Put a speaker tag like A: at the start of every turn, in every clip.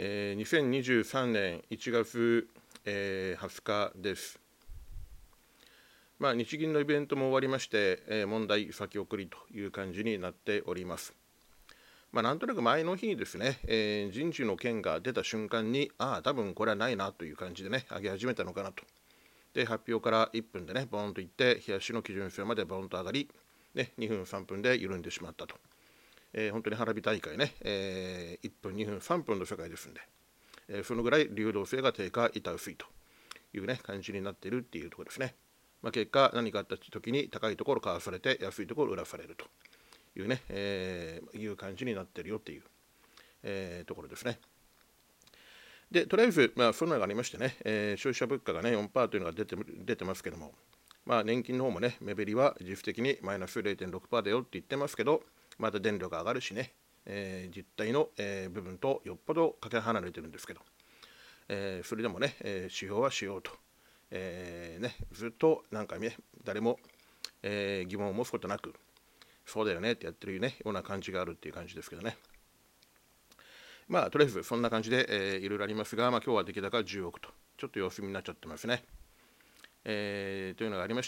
A: 2023年1月、20日です。日銀のイベントも終わりまして、問題先送りという感じになっております。なんとなく前の日にですね、人事の件が出た瞬間に、多分これはないなという感じでね、上げ始めたのかなと。で、発表から1分でね、ボーンといって、冷やしの基準線までボーンと上がり、2分、3分で緩んでしまったと。本当に花火大会ね、1分、2分、3分の世界ですんで、そのぐらい流動性が低下、板薄いというね、感じになっているっていうところですね。結果、何かあった時に高いところ買わされて、安いところ売らされるというね、いう感じになっているよっていう、ところですね。で、とりあえず、そんなのがありましてね、消費者物価がね、4% というのが出てますけども、年金の方もね、目減りは実質的にマイナス 0.6% だよって言ってますけど、また電力上がるしね、実態の、部分とよっぽどかけ離れてるんですけど、それでもね、指標はしようと、ずっと何回ね、誰も、疑問を持つことなく、そうだよねってやってるね、ような感じがあるっていう感じですけどね。とりあえずそんな感じで、いろいろありますが、今日は出来高10億と、ちょっと様子見になっちゃってますね。というのがありまして、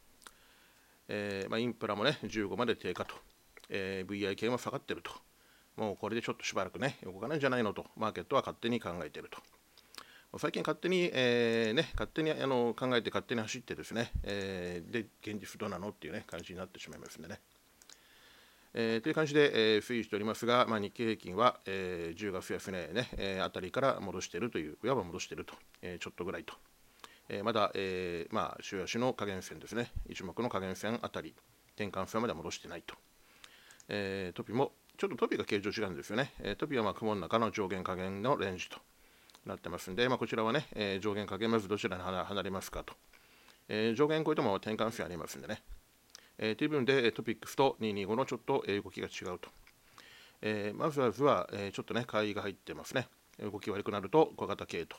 A: インフラもね、15まで低下と、VI も下がってると、もうこれでちょっとしばらくね、動かないんじゃないのと、マーケットは勝手に考えていると。最近勝手に、勝手に考えて勝手に走ってですね、で、現実どうなのっていうね、感じになってしまいますんでね。という感じで、推移しておりますが、日経平均は、10月安値ね、あたりから戻しているという、いわば戻していると、ちょっとぐらいと。まだ、週足の下限線ですね、一目の下限線あたり、転換線までは戻してないと。トピも、ちょっとトピが形状違うんですよね。トピは雲の中の上限下限のレンジとなってますんで、こちらはね、上限下限まずどちらに離れますかと。上限超えても転換線ありますんでね。という部分でトピックスと225のちょっと動きが違うと。まずは、ちょっとね、買いが入ってますね。動き悪くなると小型系と。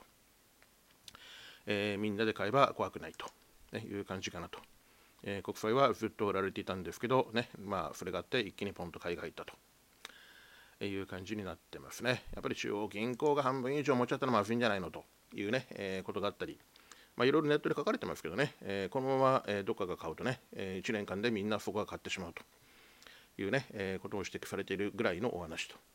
A: みんなで買えば怖くないと、いう感じかなと。国債はずっと売られていたんですけど、それがあって一気にポンと買いが入ったという感じになってますね。やっぱり中央銀行が半分以上持っちゃったのはまずいんじゃないのというね、ことがあったり、いろいろネットで書かれてますけどね、このまま、どっかが買うとね、1年間でみんなそこが買ってしまうというね、ことを指摘されているぐらいのお話と。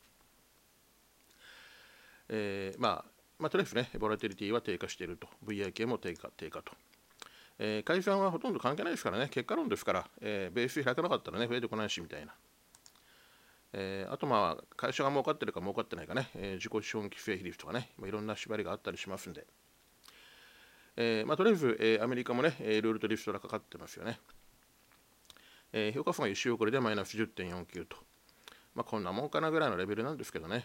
A: とりあえずね、ボラティリティは低下していると、VI 系も低下と。解散はほとんど関係ないですからね、結果論ですから、ベース開かなかったらね、増えてこないしみたいな。あと会社が儲かってるか儲かってないかね、自己資本規制比率とかね、いろんな縛りがあったりしますんで、とりあえず、アメリカもね、ルールとリストラかかってますよね。評価損が1週遅れでマイナス 10.49 と。こんなもんかなぐらいのレベルなんですけどね。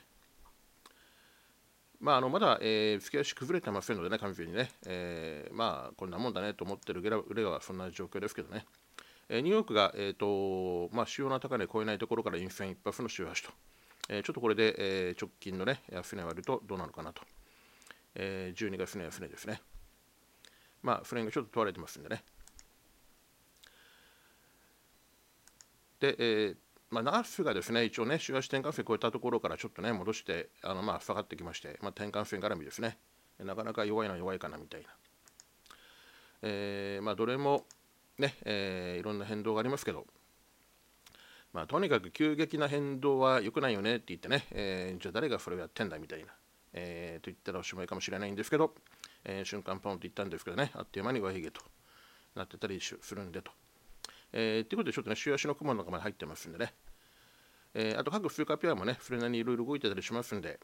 A: まだ、月足崩れてませんのでね、完全にね。こんなもんだねと思ってる売れはそんな状況ですけどね。ニューヨークが、主要な高値を超えないところから陰線一発の週足と。ちょっとこれで、直近のね、安値を割るとどうなのかなと。12月の安値ですね。それがちょっと問われてますんでね。で、ナスがですね、一応ね、週足転換線超えたところからちょっとね、戻して、下がってきまして、転換線絡みですね。なかなか弱いのは弱いかなみたいな。どれもね、いろんな変動がありますけど、とにかく急激な変動は良くないよねって言ってね、じゃあ誰がそれをやってんだみたいな、と言ったらおしまいかもしれないんですけど、瞬間ポンと言ったんですけどね、あっという間に上髭となってたりするんでと。ということで、ちょっとね、週足の雲の中まで入ってますんでね。あと各通貨ペアもね、それなりにいろいろ動いてたりしますんで、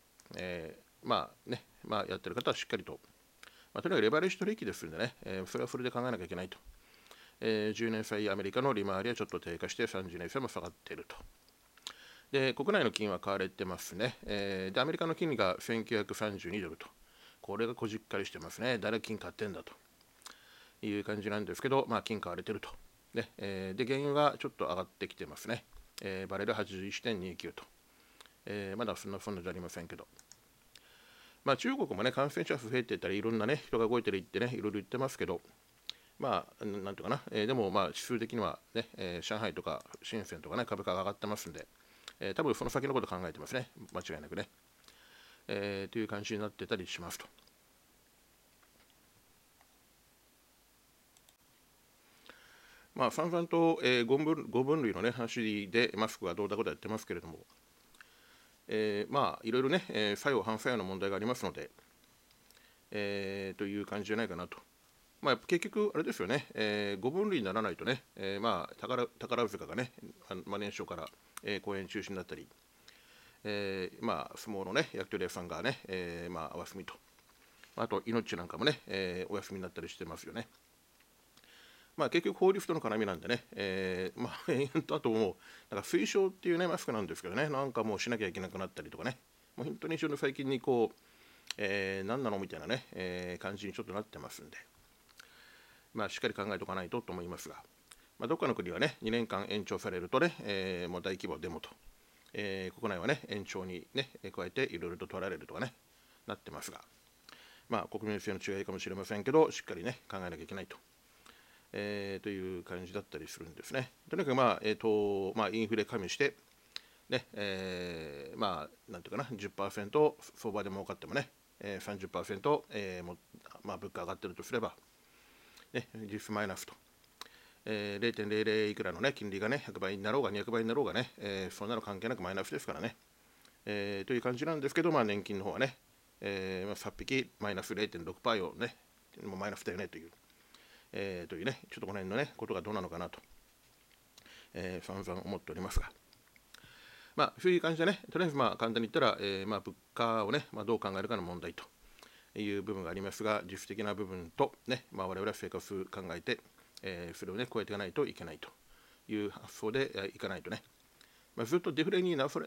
A: やってる方はしっかりと、とにかくレバレッジ取引ですんでね、それはそれで考えなきゃいけないと。10年債アメリカの利回りはちょっと低下して、30年債も下がっていると。で、国内の金は買われてますね。で、アメリカの金利が1932ドルと。これがこじっかりしてますね。誰が金買ってんだという感じなんですけど、金買われてると。で、原油がちょっと上がってきてますね。バレル81.29と。まだそんなじゃありませんけど。中国もね、感染者増えてたり、いろんなね、人が動いてるってね、いろいろ言ってますけど、なんていうかな、でも指数的にはね、上海とか深センとかね、株価が上がってますんで、多分その先のこと考えてますね、間違いなくね。 という感じになってたりしますと。まあ、ファンファンと、5分類の、ね、話でマスクがどうだこうだやってますけれども、まあいろいろね、作用反作用の問題がありますので、という感じじゃないかなと。まあ、結局あれですよね、5分類にならないとね、まあ宝塚がね、年初から、公演中止になったり、まあ相撲のね役取り屋さんがね、まあお休みと、あと命なんかもね、お休みになったりしてますよね。まあ結局法律との絡みなんでね、まああともうなんか推奨っていうねマスクなんですけどね、なんかもうしなきゃいけなくなったりとかね、もう本当に最近にこう、何なのみたいなね、感じにちょっとなってますんで、まあしっかり考えておかないとと思いますが、まあ、どっかの国はね2年間延長されるとね、もう大規模デモと、国内はね延長にね加えていろいろと取られるとかねなってますが、まあ国民性の違いかもしれませんけど、しっかりね考えなきゃいけないと。という感じだったりするんですね。とにかく、まあまあ、インフレ加味して、ねまあ、なんていうかな、10% 相場で儲かってもね、30%、まあ、物価上がってるとすれば、ね、実質マイナスと、0.00 いくらの、ね、金利がね、100倍になろうが200倍になろうがね、そんなの関係なくマイナスですからね、という感じなんですけど、まあ、年金の方はね、さっぴきマイナス 0.6% をね、もうマイナスだよねという。というね、ちょっとこの辺のね、ことがどうなのかなと、散々思っておりますが、まあ、そういう感じでね、とりあえずまあ簡単に言ったら、まあ物価をね、まあ、どう考えるかの問題という部分がありますが、実質的な部分とね、まあ、我々は生活考えて、それをね、超えていかないといけないという発想でいかないとね、まあ、ずっとデフレにならされ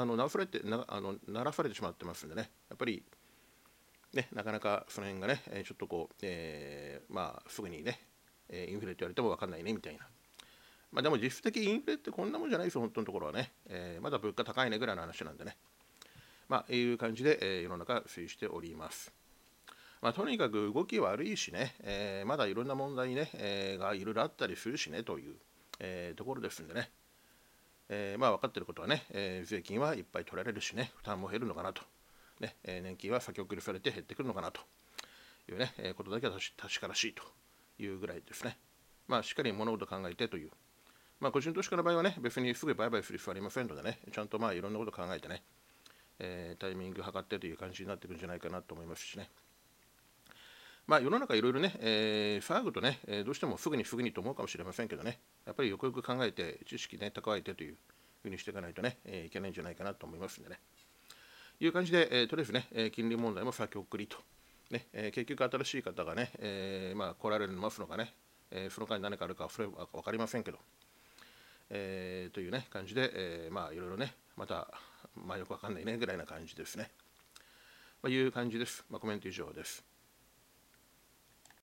A: てしまってますんでね、やっぱりね、なかなかその辺がね、ちょっとこう、まあ、すぐにね、インフレって言われても分かんないねみたいな。まあでも実質的インフレってこんなもんじゃないですよ、本当のところはね。まだ物価高いねぐらいの話なんでね。まあ、いう感じで、世の中推移しております。まあ、とにかく動き悪いしね、まだいろんな問題ね、がいろいろあったりするしねという、ところですんでね。まあ分かっていることはね、税金はいっぱい取られるしね、負担も減るのかなと。ね、年金は先送りされて減ってくるのかなというね、ことだけは確からしいというぐらいですね。まあしっかり物事を考えてという。まあ個人投資家の場合はね、別にすぐ売買する必要はありませんのでね、ちゃんとまあいろんなことを考えてね、タイミング測ってという感じになってくるんじゃないかなと思いますしね。まあ世の中いろいろね、騒ぐとね、どうしてもすぐにと思うかもしれませんけどね、やっぱりよくよく考えて、知識ね、蓄えてというふうにしていかないとね、いけないんじゃないかなと思いますんでね。いう感じで、とりあえずね、金利問題も先送りと。ね結局新しい方がね、まあ来られるのますのかね、その間に何かあるか分かりませんけど、というね感じで、まあいろいろね、また、まあよくわかんないねぐらいな感じですね。まあ、いう感じです。まあ、コメント以上です。